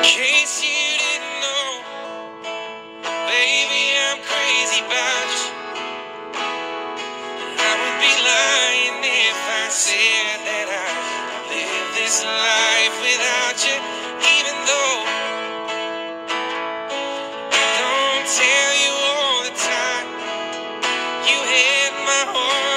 case you didn't know, baby, I'm crazy about you. I would be lying if I said that I live this life without you, even though I don't tell you all the time. You had my heart